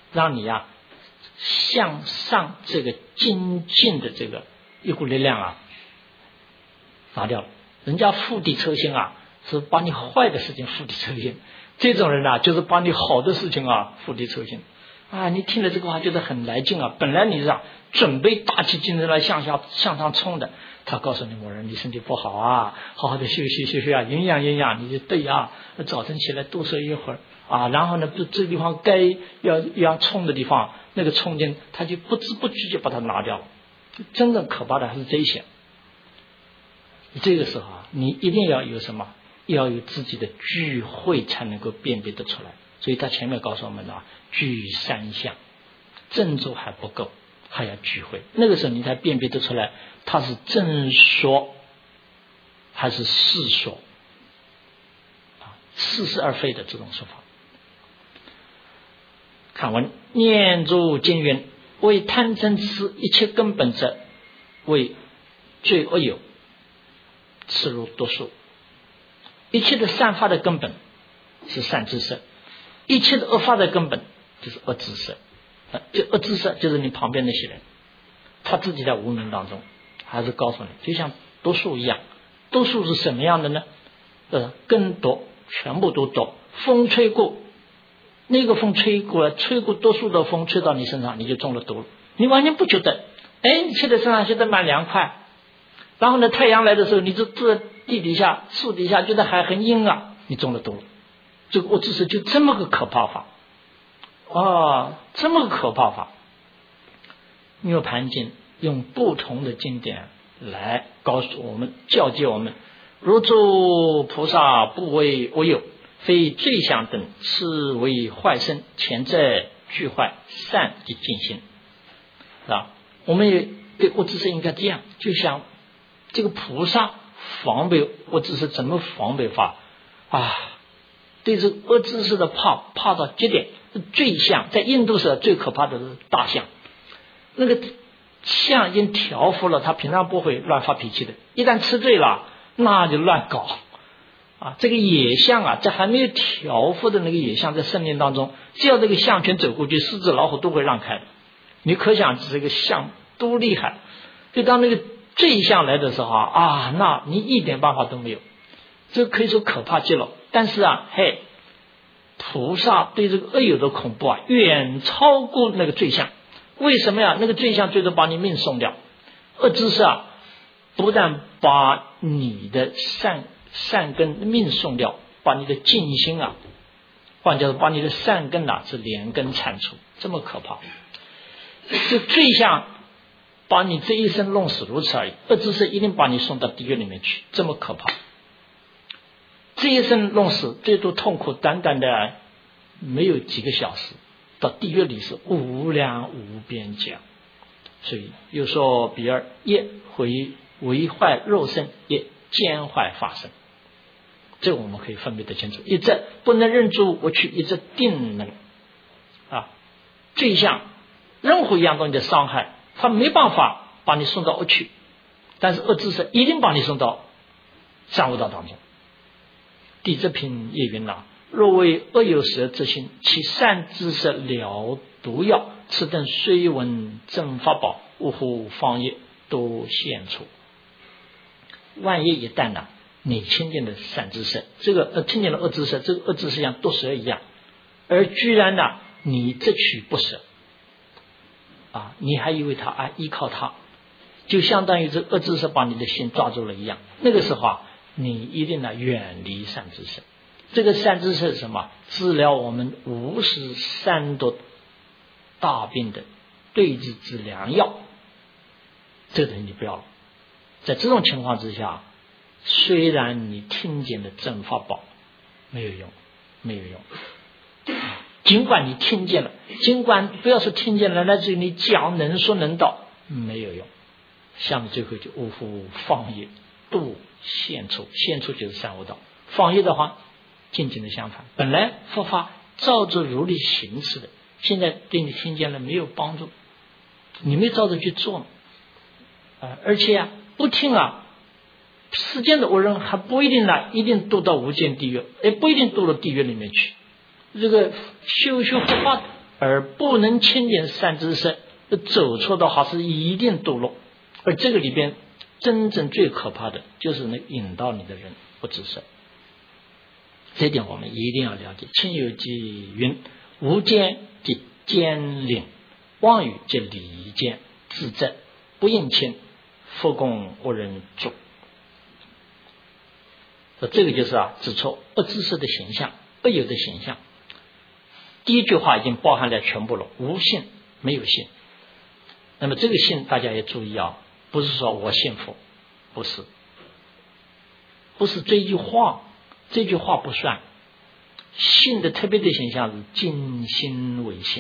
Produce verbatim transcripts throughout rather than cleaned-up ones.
让你呀、啊、向上这个精进的这个一股力量啊拿掉了。人家釜底抽薪啊，是把你坏的事情釜底抽薪，这种人啊，就是把你好的事情啊釜底抽薪啊。你听了这个话觉得很来劲啊，本来你是啊准备打起精神来向下向上冲的，他告诉你某人你身体不好啊，好好的休息休息啊，营养营养，你就对啊，早晨起来多睡一会儿啊，然后呢这这个地方该要要冲的地方，那个冲劲他就不知不觉就把它拿掉了。真正可怕的还是这些。这个时候啊，你一定要有什么？要有自己的聚会才能够辨别得出来。所以他前面告诉我们的啊，聚三相，正坐还不够，还要聚会。那个时候你才辨别得出来，它是正说还是世说啊，似是而非的这种说法。看文，念诸经云：为贪嗔痴一切根本者，为罪恶有，此如多数。一切的善法的根本是善知识，一切的恶法的根本就是恶知识。啊，就恶知识就是你旁边那些人，他自己在无明当中，还是告诉你，就像多数一样。多数是什么样的呢？呃，根多，全部都多。风吹过，那个风吹过来，吹过多数的风吹到你身上，你就中了毒了。你完全不觉得，哎，你现在身上现在蛮凉快。然后呢，太阳来的时候，你就坐在地底下、树底下，觉得还很阴啊，你中了毒了。这个我知识就这么个可怕法，哦，这么个可怕法。涅盘经用不同的经典来告诉我们、教诫我们：如诸菩萨不为我有，非罪相等，是为坏身，前在俱坏，善即尽心。是吧？我们也对恶知识应该这样，就像这个菩萨防备恶知识怎么防备法啊？对这个恶知识的怕怕到极点，最像在印度是最可怕的是大象，那个象已经调伏了，他平常不会乱发脾气的，一旦吃醉了，那就乱搞啊。这个野象啊，在还没有调伏的那个野象，在森林当中，只要这个象群走过去，狮子老虎都会让开的。你可想这个象多厉害。就当那个罪相来的时候啊，那你一点办法都没有，这可以说可怕极了。但是啊，嘿，菩萨对这个恶有的恐怖啊，远超过那个罪相。为什么呀？那个罪相最多把你命送掉，恶知识啊，不但把你的善善根命送掉，把你的尽心啊，换叫做把你的善根啊是连根铲除，这么可怕。这罪相把你这一生弄死如此而已，恶知识一定把你送到地狱里面去，这么可怕。这一生弄死，最多痛苦短短的没有几个小时，到地狱里是无量无边界。所以又说比尔，一毁为坏肉身，一兼坏法身。这个我们可以分别得清楚，一则不能认诸我去，一则定能啊。罪相任何一样东西的伤害，他没办法把你送到恶趣，但是恶知识一定把你送到三恶道当中。第这品也云了：若为恶有舌之心，其善知识了毒药，此等虽闻正法宝，呜呼方业都现出。万一一旦呢，你听见的善知识，这个呃听见了恶知识，这个恶知识像毒蛇一样，而居然呢你这取不舍啊，你还以为他啊依靠他，就相当于这恶知识把你的心抓住了一样。那个时候啊，你一定呢远离善知识。这个善知识是什么？治疗我们无始三毒大病的对治之良药。这个东西你不要了。在这种情况之下，虽然你听见的正法宝没有用，没有用。尽管你听见了，尽管不要说听见了，来自于你讲能说能道，没有用。下面最后就呜呼放业度现出，现出就是三恶道。放业的话，渐渐的相反，本来佛法照着如理行持的，现在对你听见了没有帮助，你没照着去做，呃、而且啊不听啊，世间的恶人还不一定呢，一定堕到无间地狱，也不一定堕到地狱里面去。这个修修佛法而不能亲见善知识，走错的话是一定堕落。而这个里边真正最可怕的就是那引导你的人不知识，这点我们一定要了解。亲友记云：无间即奸佞，妄语即离间，自责不应亲，复供无人助。这个就是啊，指出不知识的形象，不有的形象。第一句话已经包含了全部了，无信没有信。那么这个信大家也注意啊，不是说我信佛，不是，不是这句话，这句话不算。信的特别的形象是尽心为信。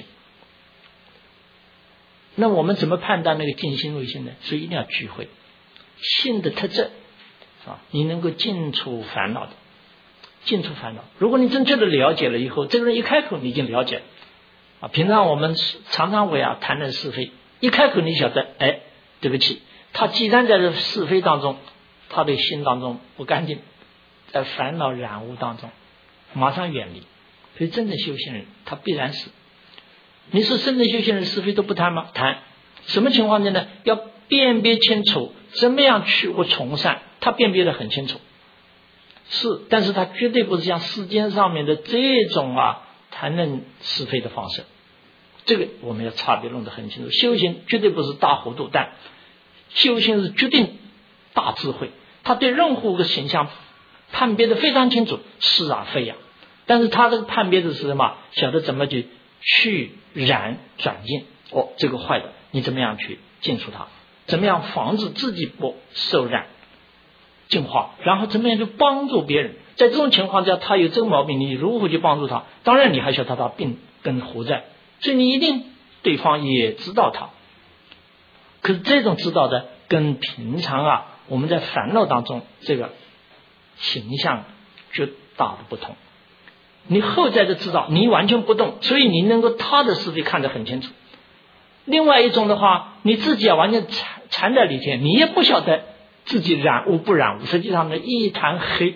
那我们怎么判断那个尽心为信呢？所以一定要聚会。信的特质啊，你能够尽除烦恼的，尽除烦恼。如果你真正的了解了以后，这个人一开口你已经了解了啊。平常我们常常会啊谈论是非，一开口你晓得，哎，对不起，他既然在这是非当中，他的心当中不干净，在烦恼染污当中，马上远离。所以真正修行人他必然是，你说真正修行人是非都不谈吗？谈。什么情况下呢？要辨别清楚怎么样去我从善，他辨别得很清楚。是，但是他绝对不是像世间上面的这种啊谈论是非的方式。这个我们要差别弄得很清楚。修行绝对不是大糊涂蛋，修行是决定大智慧。他对任何个形象判别得非常清楚，是啊非啊。但是他这个判别的是什么？晓得怎么去去染转净。哦，这个坏的，你怎么样去净除它？怎么样防止自己不受染净化？然后怎么样去帮助别人？在这种情况下，他有这个毛病，你如何去帮助他？当然你还晓得他病根何在，所以你一定对方也知道他。可是这种知道的跟平常啊我们在烦恼当中这个形象绝大的不同。你后在的知道，你完全不动，所以你能够他的是非看得很清楚。另外一种的话，你自己啊完全缠缠在里面，你也不晓得自己染污不染污，实际上呢一滩黑。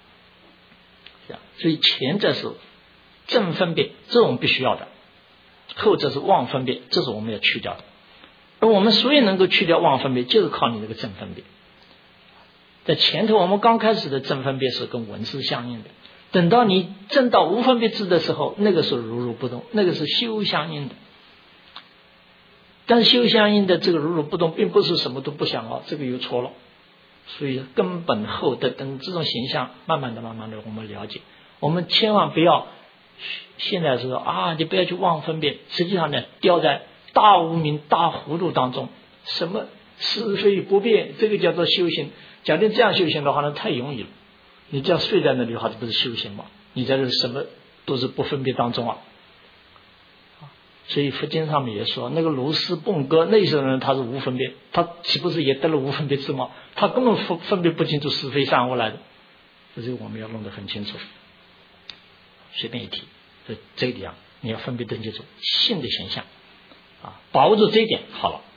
所以前者是正分别，这我们必须要的；后者是妄分别，这是我们要去掉的。而我们所以能够去掉妄分别，就是靠你这个正分别。在前头我们刚开始的正分别是跟文思相应的，等到你证到无分别智的时候，那个是如如不动，那个是修相应的。但是修相应的这个如如不动，并不是什么都不想啊，这个又错了。所以根本后的等这种形象，慢慢的、慢慢的我们了解。我们千万不要现在说啊，你不要去妄分别，实际上呢，掉在大无明、大糊涂当中，什么是非不辨，这个叫做修行。假定这样修行的话呢，太容易了。你这样睡在那里的话，这不是修行吗？你在这什么都是不分别当中啊。所以佛经上面也说，那个如是蹦歌那些人他是无分别，他岂不是也得了无分别智吗？他根本分分别不清楚是非善恶来的。这个我们要弄得很清楚。随便一提，这这一点啊，你要分别得清楚性的形象啊，把握住这一点好了。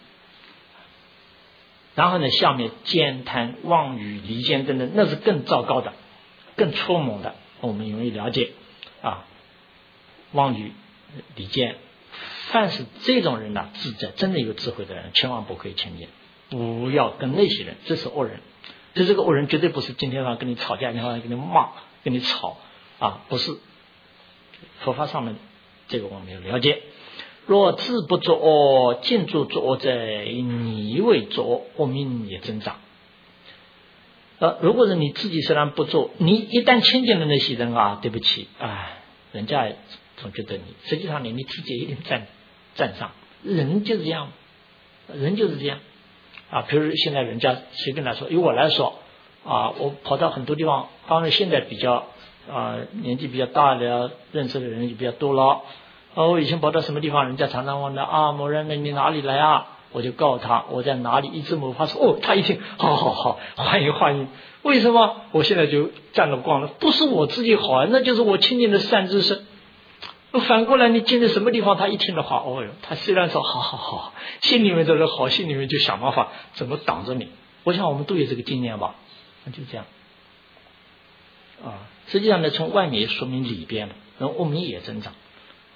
然后呢，下面奸贪妄语离间等等，那是更糟糕的，更粗猛的，我们容易了解啊。妄语离间，凡是这种人呢，智者真的有智慧的人，千万不可以亲近，不要跟那些人，这是恶人。就这个恶人绝对不是今天晚上跟你吵架，今天晚上跟你骂，跟你吵啊，不是。佛法上面这个我们要了解。若自不作恶，尽助作恶者，你为作恶，恶名也增长。呃，如果是你自己虽然不做，你一旦亲近了那些人啊，对不起，哎，人家总觉得你，实际上你你自己一定占占上。人就是这样，人就是这样啊。比如现在人家随便来说，以我来说啊，我跑到很多地方，当然现在比较啊年纪比较大的，认识的人也比较多了。哦，我以前跑到什么地方，人家常常问的啊，某人呢你哪里来啊？我就告诉他我在哪里，一字母发说哦，他一听好好好，欢迎欢迎。为什么？我现在就占了光了，不是我自己好啊，那就是我亲近的善知识。反过来你进在什么地方，他一听的话，哦哟，他虽然说好好好，心里面都是好，心里面就想办法怎么挡着你。我想我们都有这个经验吧，那就这样啊。实际上呢，从外面也说明里边了，然后恶名也增长。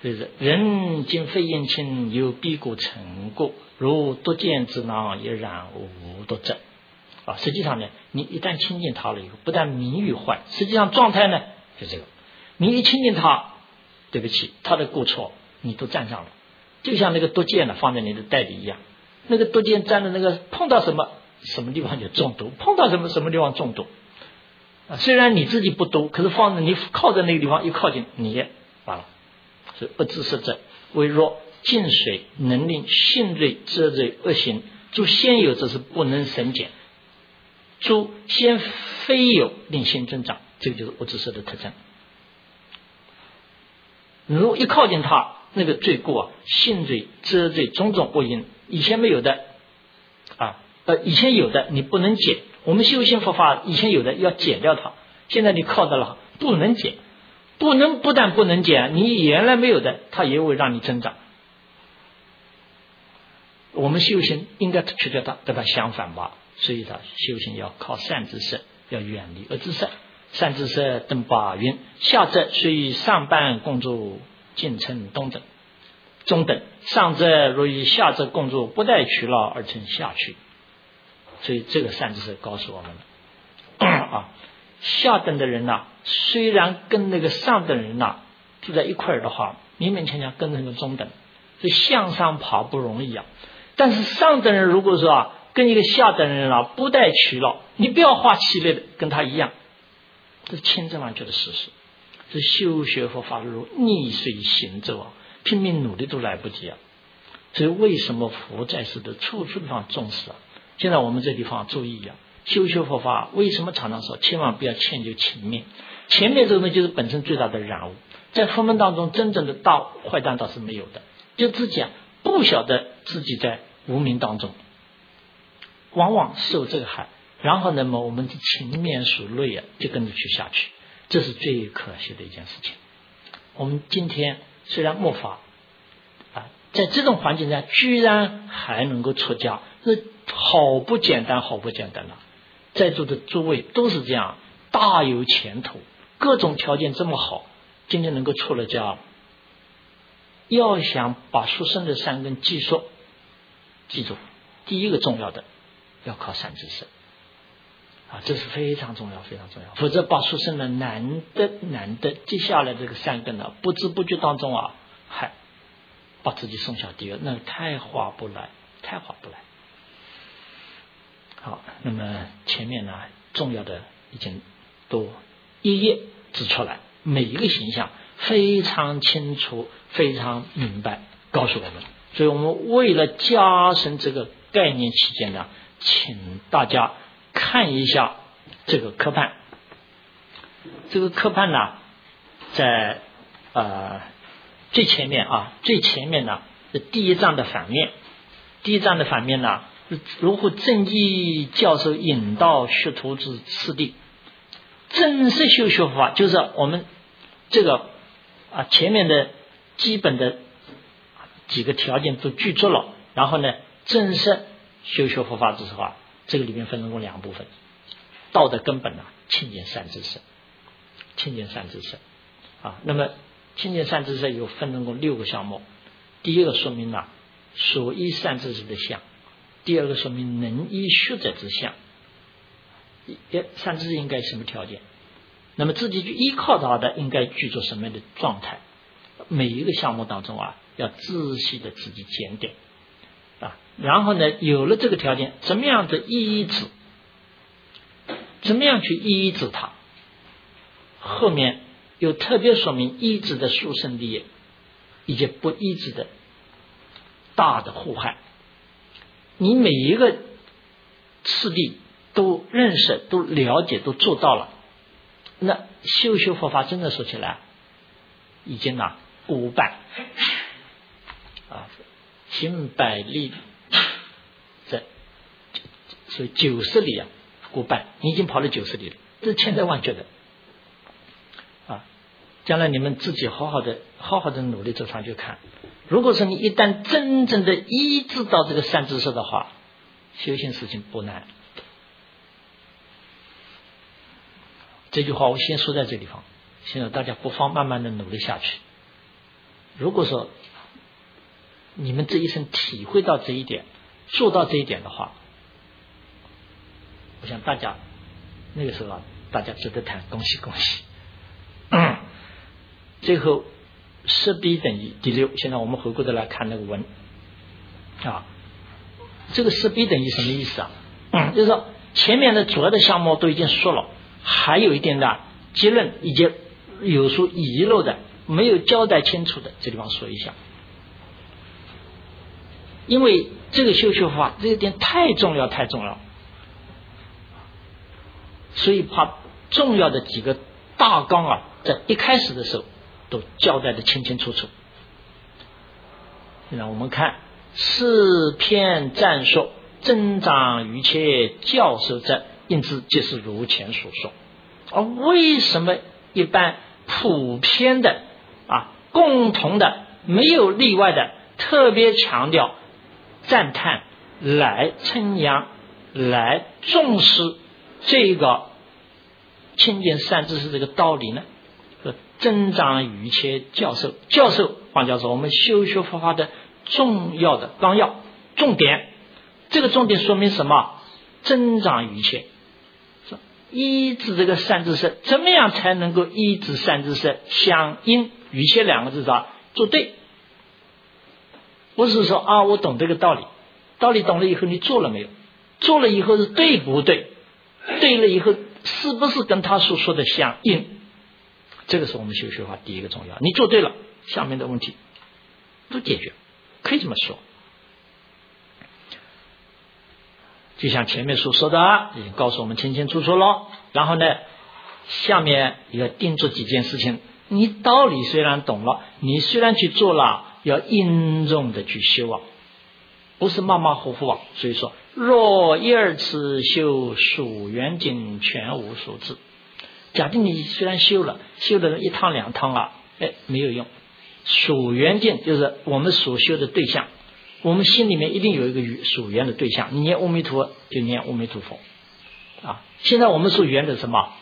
就是人今非应亲，有必故成故，如夺剑之囊，也然无夺者。啊，实际上呢，你一旦亲近他了以后，不但名誉坏，实际上状态呢就这个。你一亲近他，对不起，他的过错你都沾上了，就像那个夺剑呢放在你的袋里一样，那个夺剑沾的那个碰到什么什么地方就中毒，碰到什么什么地方中毒。啊，虽然你自己不毒，可是放在你靠在那个地方一靠近，你也完了。所以恶知识者，为若进水能令性锐遮罪恶行，诸先有则是不能审减，诸先非有令心增长，这个就是恶知识的特征。如一靠近他，那个罪过啊，性罪遮罪种种恶因，以前没有的啊，呃，以前有的你不能减，我们修行佛法以前有的要减掉它，现在你靠到了不能减，不能不但不能减，你原来没有的，它也会让你增长。我们修行应该去掉它，跟它相反吧。所以他修行要靠善知识，要远离恶知识。善知识登八云：下者虽与上半共住，尽称东等；中等上者若与下者共住，不待取劳而称下去。所以这个善知识告诉我们了啊，下等的人呐、啊，虽然跟那个上等人呐、啊、住在一块儿的话，勉勉强强跟那个中等，所以向上爬不容易啊。但是上等人如果说啊，跟一个下等人啊不待取劳，你不要花气力的跟他一样，这是千真万确的事实。这修学佛法如逆水行舟啊，拼命努力都来不及啊。所以为什么佛在世的处处地方重视啊？现在我们这地方注意啊，修学佛法为什么常常说千万不要迁就前面？前面这个呢就是本身最大的染污，在佛门当中真正的大坏蛋倒是没有的，就自己啊不晓得自己在无明当中往往受这个害，然后呢我们的情面属累啊就跟着去下去，这是最可惜的一件事情。我们今天虽然末法啊，在这种环境下居然还能够出家，这好不简单好不简单了。在座的诸位都是这样，大有前途，各种条件这么好，今天能够出了家，要想把殊胜的善根记住，记住第一个重要的要靠善知识啊，这是非常重要非常重要，否则把殊胜的难得难得接下来这个善根呢，不知不觉当中啊，还把自己送下地狱，那太划不来太划不来。好，那么前面呢重要的已经都一一指出来，每一个形象非常清楚非常明白告诉我们。所以我们为了加深这个概念期间呢，请大家看一下这个科判。这个科判呢在呃最前面啊，最前面呢是第一章的反面。第一章的反面呢，如何正义教授引导学徒之次第。正式修学法就是我们这个啊前面的基本的几个条件都具足了，然后呢正式修学佛法之后啊，这个里面分成过两部分。道德根本呢，亲近善知识，亲近善知识啊。那么亲近善知识有分成过六个项目。第一个说明了所依善知识的相，第二个说明能依学者之相。善知识应该什么条件？那么自己去依靠他的应该具足什么样的状态？每一个项目当中啊，要仔细的自己检点啊。然后呢，有了这个条件，怎么样的依止？怎么样去依止它？后面又特别说明依止的殊胜利益，以及不依止的大的祸害。你每一个次第都认识、都了解、都做到了，那修修佛法真的说起来，已经拿五百啊，行百里，这所以九十里啊。过半，你已经跑了九十里了，这是千真万确的啊！将来你们自己好好的、好好的努力走上去看。如果说你一旦真正的依止到这个善知识的话，修行事情不难。这句话我先说在这地方，现在大家不妨慢慢的努力下去。 如果说你们这一生体会到这一点，做到这一点的话，我想大家那个时候啊，大家值得谈，恭喜恭喜。嗯、最后设比等于第六，现在我们回过头来看那个文啊，这个设比等于什么意思啊？嗯，就是说前面的主要的项目都已经说了，还有一点的结论以及有所遗漏的，没有交代清楚的，这地方说一下。因为这个修学法这一点太重要太重要，所以把重要的几个大纲啊，在一开始的时候都交代的清清楚楚。现在我们看四篇赞说，增长于切教授者，因之即是如前所说。而为什么一般普遍的啊，共同的，没有例外的，特别强调赞叹来称扬来重视这个清净善知识这个道理呢？增长于切教授，教授换句话说，我们修学佛法的重要的纲要重点，这个重点说明什么？增长于切，依止这个善知识，怎么样才能够依止善知识？相应于切两个字上做对，不是说啊，我懂这个道理，道理懂了以后你做了没有？做了以后是对不对？对了以后是不是跟他所说的相应？这个是我们修学法第一个重要。你做对了，下面的问题都解决，可以这么说。就像前面所说的，已经告诉我们清清楚楚了。然后呢，下面要定做几件事情。你道理虽然懂了，你虽然去做了，要殷重的去修啊，不是马马虎虎啊。所以说，若一二次修属缘境，全无所知。假定你虽然修了，修的一趟两趟啊，哎，没有用。属缘境就是我们所修的对象，我们心里面一定有一个属缘的对象。你念阿弥陀就念阿弥陀佛啊。现在我们所缘的什么？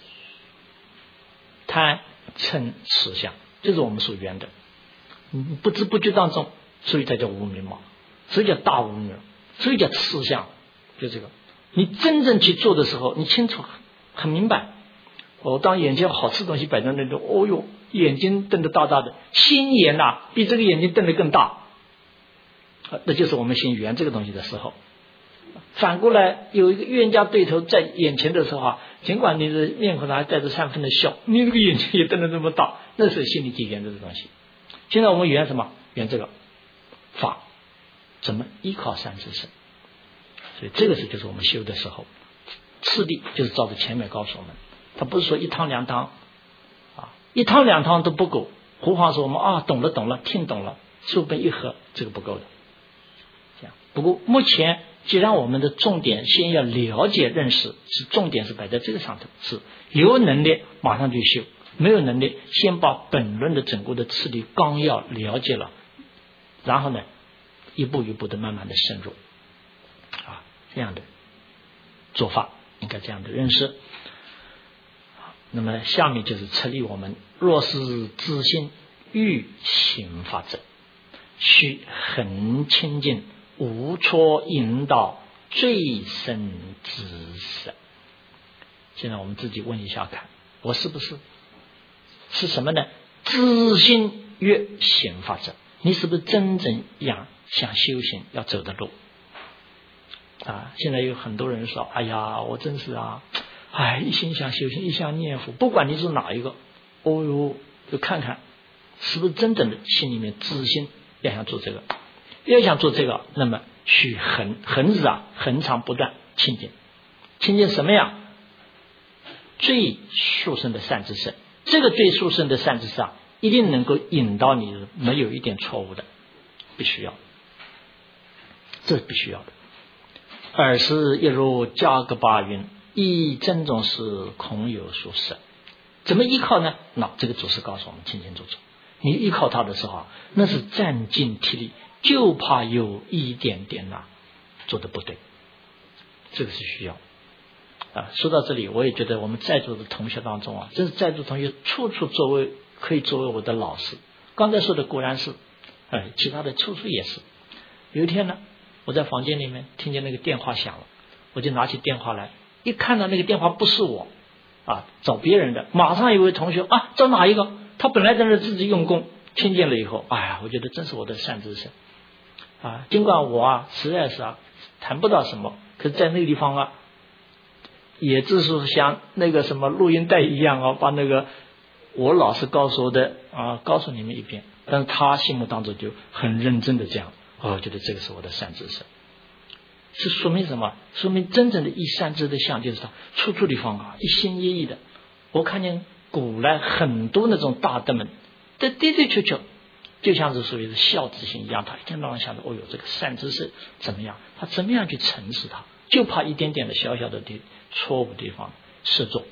贪嗔痴相，这是我们所缘的。不知不觉当中，所以才叫无明嘛，所以叫大无明，所以叫痴相，就这个。你真正去做的时候，你清楚很明白。我、哦、当眼前好吃东西摆在那种，哦哟，眼睛瞪得大大的，心眼呐、啊，比这个眼睛瞪得更大，啊，那就是我们心缘这个东西的时候。反过来，有一个冤家对头在眼前的时候啊，尽管你的面孔上还带着三分的笑，你这个眼睛也瞪得那么大，那是心里就缘这个东西。现在我们缘什么？缘这个法，怎么依靠善知识？所以这个是就是我们修的时候，次第就是照着前面告诉我们。他不是说一趟两趟啊，一趟两趟都不够，何况说我们啊懂了懂了听懂了，书本一合，这个不够的。这样。不过目前既然我们的重点先要了解认识，是重点是摆在这个上头，是有能力马上就修，没有能力先把本论的整个的次第纲要了解了，然后呢一步一步的慢慢的深入啊，这样的做法应该这样的认识。那么下面就是策励我们，若是自心欲行法者，须恒清净，无错引导，最深知识。现在我们自己问一下看，我是不是是什么呢？自心欲行法者，你是不是真正想想修行要走的路啊？现在有很多人说，哎呀，我真是啊哎，一心想修行，一想念佛，不管你是哪一个，哦哟，就看看是不是真正的心里面自心要想做这个，要想做这个，那么去恒恒日啊，恒常不断清净，清净什么样？最殊胜的善知识，这个最殊胜的善知识啊，一定能够引导你，没有一点错误的，必须要，这是必须要的。尔时一如加格巴云。依真种是空有所舍，怎么依靠呢？那这个祖师告诉我们清清楚楚。你依靠他的时候，那是占尽体力，就怕有一点点呐、啊、做的不对，这个是需要啊。说到这里，我也觉得我们在座的同学当中啊，真是在座同学处处作为可以作为我的老师， 刚才说的果然是，哎，其他的处处也是。有一天呢，我在房间里面听见那个电话响了，我就拿起电话来，一看到那个电话不是我啊，找别人的，马上有位同学啊，找哪一个？他本来在那自己用功，听见了以后，哎呀，我觉得真是我的善知识啊！尽管我啊实在是啊谈不到什么，可是在那个地方啊，也就是像那个什么录音带一样啊，把那个我老师告诉我的啊告诉你们一遍，但是他心目当中就很认真的这样，哦，我觉得这个是我的善知识。是说明什么？说明真正的一善知的相就是他处处地方啊一心一意的。我看见古来很多那种大德们，这的的确确就像是所谓的孝子心一样，他一天到晚想着，哦哟，这个善知识怎么样？他怎么样去惩视他？就怕一点点的小小的地错误地方失作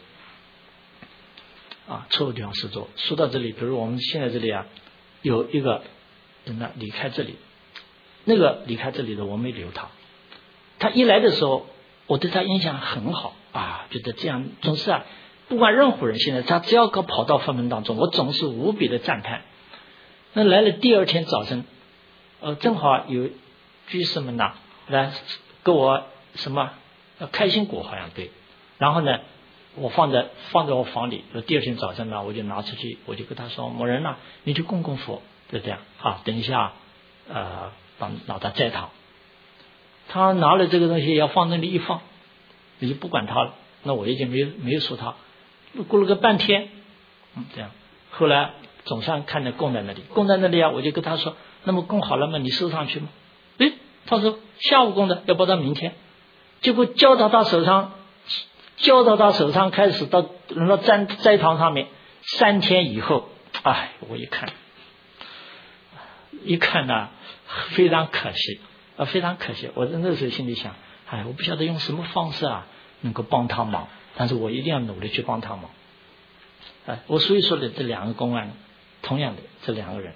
啊，错误地方失作。说到这里，比如我们现在这里啊，有一个人呢离开这里，那个离开这里的我没留他。他一来的时候，我对他印象很好啊，觉得这样总是啊，不管任何人，现在他只要搞跑到法门当中，我总是无比的赞叹。那来了第二天早晨，呃，正好有居士们呐来给我什么开心果，好像对。然后呢，我放在放在我房里。第二天早晨呢，我就拿出去，我就跟他说：“某人呐、啊，你去供供佛，就这样啊。等一下，呃，帮老大斋堂。”他拿了这个东西要放那里一放，你就不管他了。那我已经没有没有说他。过了个半天，嗯，这样。后来总算看着供在那里，供在那里啊，我就跟他说：“那么供好了吗？你收上去吗？”诶，他说下午供的，要包到明天。结果交到他手上，交到他手上开始到轮到斋斋堂上面，三天以后，哎，我一看，一看呢、啊，非常可惜。啊，非常可惜！我在那时候心里想，哎，我不晓得用什么方式啊，能够帮他忙，但是我一定要努力去帮他忙。哎，我所以说的这两个公案，同样的这两个人，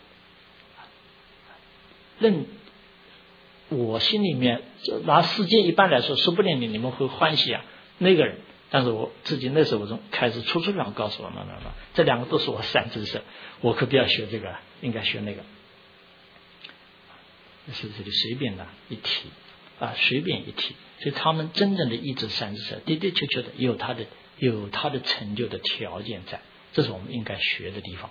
任我心里面拿世界一般来说，说不定你你们会欢喜啊那个人，但是我自己那时候中开始处处上告诉我妈妈妈，这两个都是我善知识，我可不要学这个，应该学那个。是这里随便的一提啊，随便一提，所以他们真正的一知善知识，的的确确的有他的有他的成就的条件在，这是我们应该学的地方。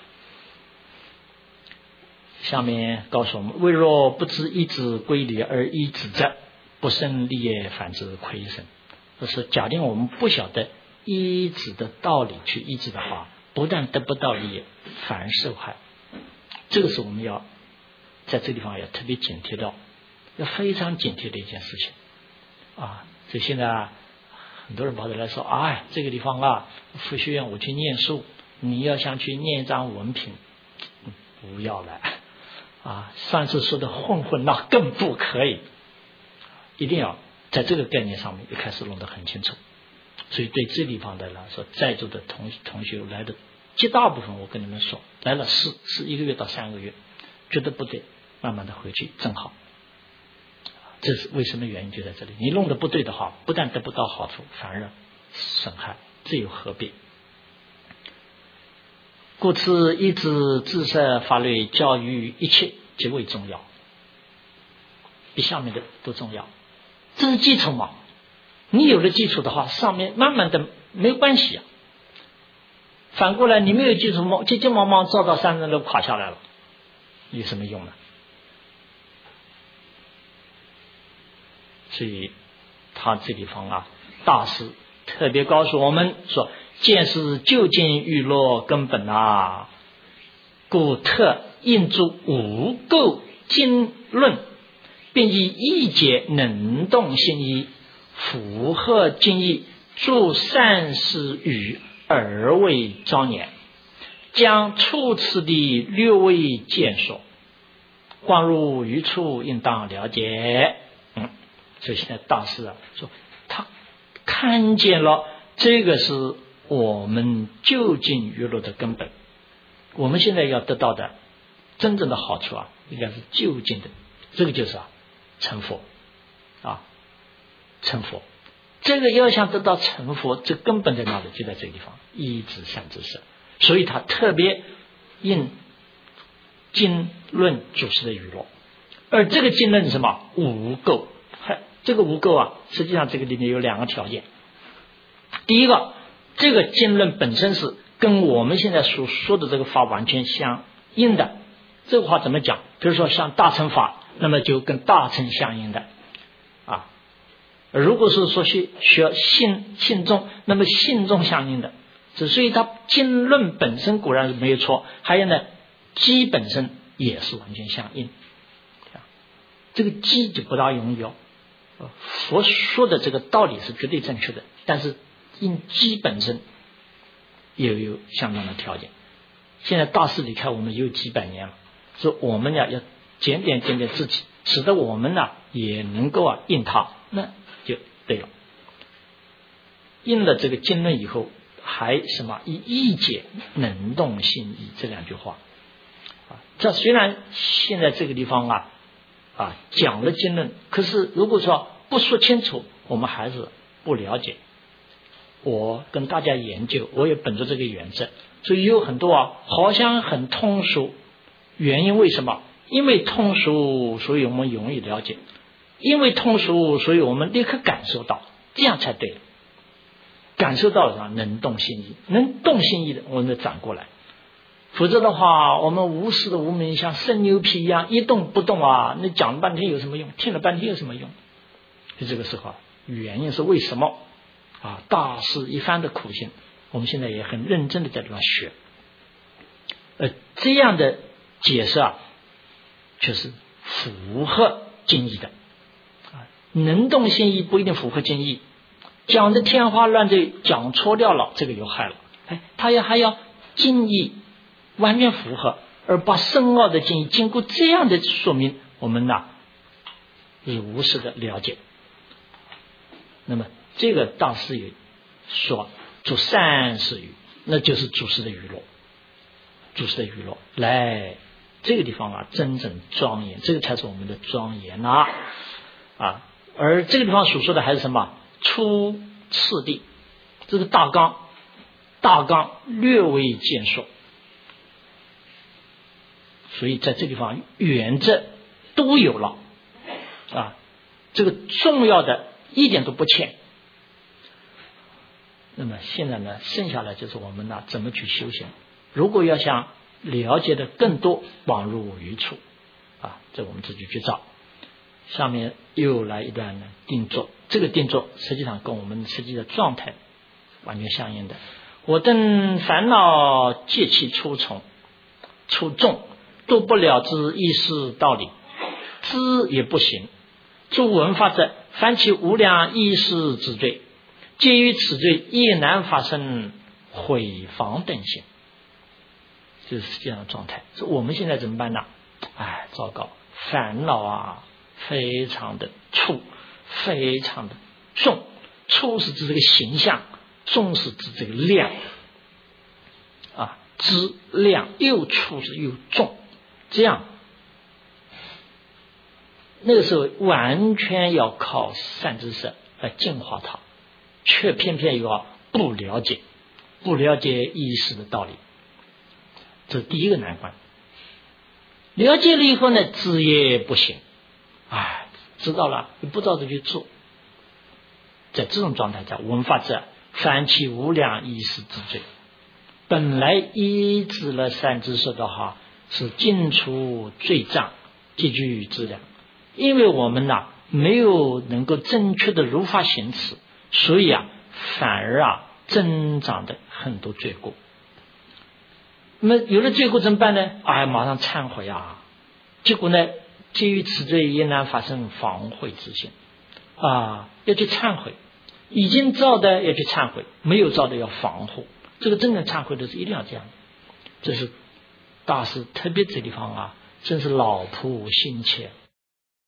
下面告诉我们：为若不知一知归理而依止者，不胜利业，反之亏损。就是假定我们不晓得依止的道理去依止的话，不但得不到利益，反而受害。这个是我们要在这个地方要特别警惕到，要非常警惕的一件事情啊！所以现在啊，很多人跑过来说：“哎，这个地方啊，佛学院我去念书，你要想去念一张文凭，不要来啊！”上次说的混混那更不可以，一定要在这个概念上面一开始弄得很清楚。所以对这地方的来说，在座的同同学来的绝大部分，我跟你们说，来了是是一个月到三个月，觉得不对。慢慢的回去正好，这是为什么原因就在这里。你弄得不对的话，不但得不到好处，反而损害，这又何必？故此一知知识法律教育一切极为重要，比下面的都重要。这是基础嘛，你有了基础的话，上面慢慢的没有关系啊。反过来你没有基础，急急忙忙造到山上都垮下来了，有什么用呢？所以他这地方啊，大师特别告诉我们说：见是究竟欲落根本啊，故特印注无垢经论，并以意解能动心意，符合经义，助善事语而为庄严，将处此地略为见说，光入于处应当了解。嗯，所以现在大师啊说，他看见了这个是我们究竟娱乐的根本。我们现在要得到的真正的好处啊，应该是究竟的，这个就是啊成佛啊，成佛。这个要想得到成佛，这根本在哪里？就在这个地方，一知善知识。所以他特别印经论祖师的语录。而这个经论是什么？无垢。这个无垢啊，实际上这个里面有两个条件。第一个，这个经论本身是跟我们现在所说的这个法完全相应的。这个话怎么讲？比如说像大乘法，那么就跟大乘相应的啊。如果是说学学信信众，那么信众相应的。所以它经论本身果然是没有错，还有呢，机本身也是完全相应。这个机就不大容易哦。佛说的这个道理是绝对正确的，但是因机本身也有相当的条件。现在大师离开我们也有几百年了，所以我们呀要检点检点自己，使得我们呢也能够啊应他，那就对了。应了这个经论以后，还什么以意解能动心意这两句话啊。这虽然现在这个地方啊啊讲了经论，可是如果说不说清楚，我们还是不了解。我跟大家研究，我也本着这个原则，所以有很多啊好像很通俗，原因为什么？因为通俗，所以我们容易了解；因为通俗，所以我们立刻感受到，这样才对。感受到啥？能动心意，能动心意的，我们转过来。否则的话，我们无视的无名像生牛皮一样一动不动啊，那讲了半天有什么用？听了半天有什么用？就这个时候，原因是为什么啊？大师一番的苦心，我们现在也很认真的在这方学。呃，这样的解释啊，却是符合经义的啊。能动心意不一定符合经义，讲的天花乱坠，讲错掉了，这个有害了。哎，他要还要经义完全符合，而把深奥的经义经过这样的说明，我们呢如实的了解。那么这个大师也说做善事语，那就是祖师的语录，祖师的语录来这个地方啊，真正庄严，这个才是我们的庄严呐 啊, 啊。而这个地方所说的还是什么？初次第，这个大纲，大纲略微简说，所以在这个地方原则都有了啊，这个重要的一点都不欠。那么现在呢，剩下来就是我们呢怎么去修行。如果要想了解的更多，网入于处啊，这我们自己去找。下面又来一段呢定作，这个定作实际上跟我们实际的状态完全相应的。我等烦恼戒气出重出重，度不了之意识道理，知也不行。诸闻法者，凡其无量意识之罪，皆于此罪亦难发生毁防等性。这是这样的状态。我们现在怎么办呢？哎，糟糕，烦恼啊非常的粗，非常的重。粗是指这个形象，重是指这个量啊，质量又粗是又重，这样那个时候完全要靠善知识来净化它，却偏偏又要不了解，不了解意识的道理，这是第一个难关。了解了以后呢，知也不行，哎，知道了你不照着去做。在这种状态下，闻法者凡其无量意识之罪，本来依止了善知识的话，是尽除罪障，积聚资粮。因为我们呐没有能够正确的如法行持，所以啊反而啊增长的很多罪过。那么有了罪过怎么办呢？哎，马上忏悔啊！结果呢，基于此罪也难发生防慧之心啊，要去忏悔。已经造的要去忏悔，没有造的要防护。这个真正忏悔的是一定要这样的。这是大师特别这地方啊，真是老仆心切。